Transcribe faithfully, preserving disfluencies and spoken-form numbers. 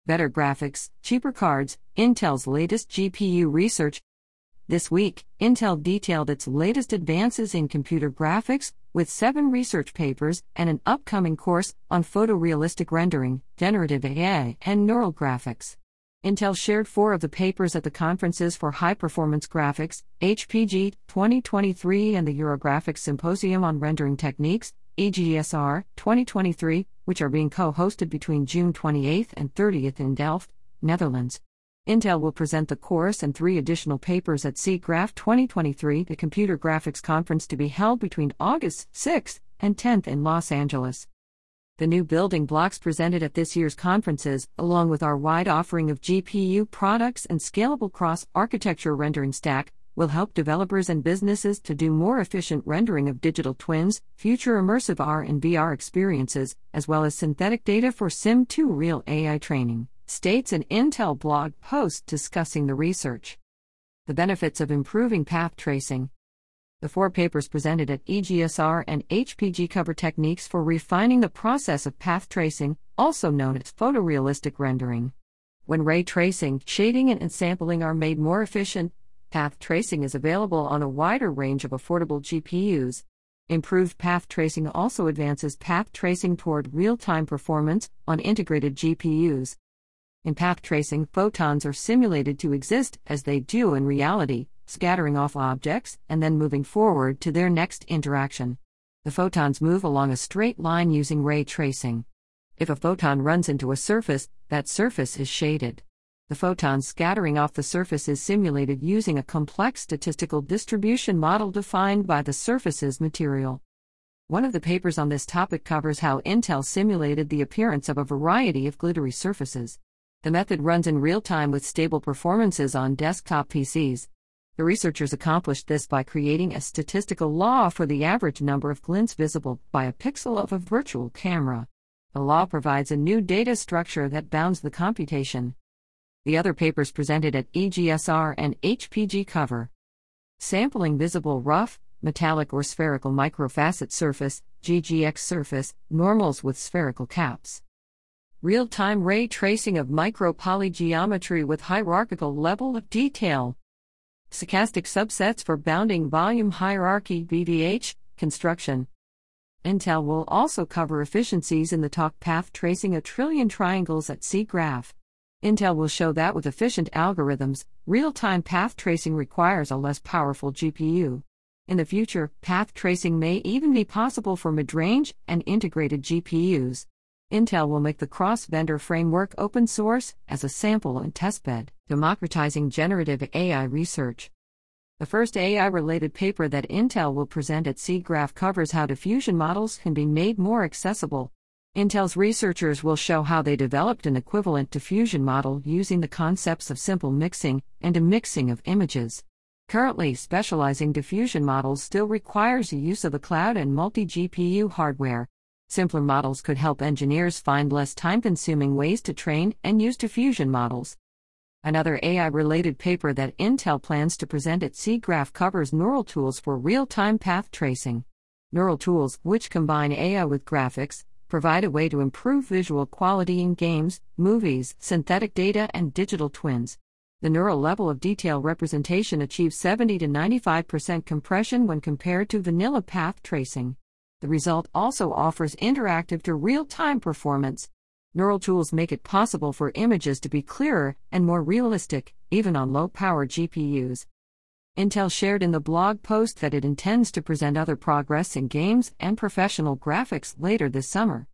Better graphics, cheaper cards, Intel's latest G P U research. This week, Intel detailed its latest advances in computer graphics, with seven research papers and an upcoming course on photorealistic rendering, generative A I, and neural graphics. Intel shared four of the papers at the Conferences for High Performance Graphics, H P G, twenty twenty-three and the Eurographics Symposium on Rendering Techniques, E G S R, twenty twenty-three, which are being co-hosted between June twenty-eighth and thirtieth in Delft, Netherlands. Intel will present the course and three additional papers at SIGGRAPH twenty twenty-three, the Computer Graphics Conference to be held between August sixth and tenth in Los Angeles. The new building blocks presented at this year's conferences, along with our wide offering of G P U products and scalable cross-architecture rendering stack, will help developers and businesses to do more efficient rendering of digital twins, future immersive R and V R experiences, as well as synthetic data for Sim two real A I training, states an Intel blog post discussing the research. The benefits of improving path tracing. The four papers presented at E G S R and H P G cover techniques for refining the process of path tracing, also known as photorealistic rendering. When ray tracing, shading, and sampling are made more efficient, path tracing is available on a wider range of affordable G P Us. Improved path tracing also advances path tracing toward real-time performance on integrated G P Us. In path tracing, photons are simulated to exist as they do in reality, scattering off objects and then moving forward to their next interaction. The photons move along a straight line using ray tracing. If a photon runs into a surface, that surface is shaded. The photon scattering off the surface is simulated using a complex statistical distribution model defined by the surface's material. One of the papers on this topic covers how Intel simulated the appearance of a variety of glittery surfaces. The method runs in real time with stable performances on desktop P Cs. The researchers accomplished this by creating a statistical law for the average number of glints visible by a pixel of a virtual camera. The law provides a new data structure that bounds the computation. The other papers presented at E G S R and H P G cover. Sampling visible rough, metallic or spherical microfacet surface, G G X surface, normals with spherical caps. Real-time ray tracing of micropolygeometry with hierarchical level of detail. Stochastic subsets for bounding volume hierarchy B V H, construction. Intel will also cover efficiencies in the talk path tracing a trillion triangles at SIGGRAPH. Intel will show that with efficient algorithms, real-time path tracing requires a less powerful G P U. In the future, path tracing may even be possible for mid-range and integrated G P Us. Intel will make the cross-vendor framework open source as a sample and testbed, democratizing generative A I research. The first A I-related paper that Intel will present at SIGGRAPH covers how diffusion models can be made more accessible. Intel's researchers will show how they developed an equivalent diffusion model using the concepts of simple mixing and a mixing of images. Currently, specializing diffusion models still requires the use of the cloud and multi-G P U hardware. Simpler models could help engineers find less time-consuming ways to train and use diffusion models. Another A I-related paper that Intel plans to present at SIGGRAPH covers neural tools for real-time path tracing. Neural tools, which combine A I with graphics, provide a way to improve visual quality in games, movies, synthetic data, and digital twins. The neural level of detail representation achieves seventy to ninety-five percent compression when compared to vanilla path tracing. The result also offers interactive to real-time performance. Neural tools make it possible for images to be clearer and more realistic, even on low-power G P Us. Intel shared in the blog post that it intends to present other progress in games and professional graphics later this summer.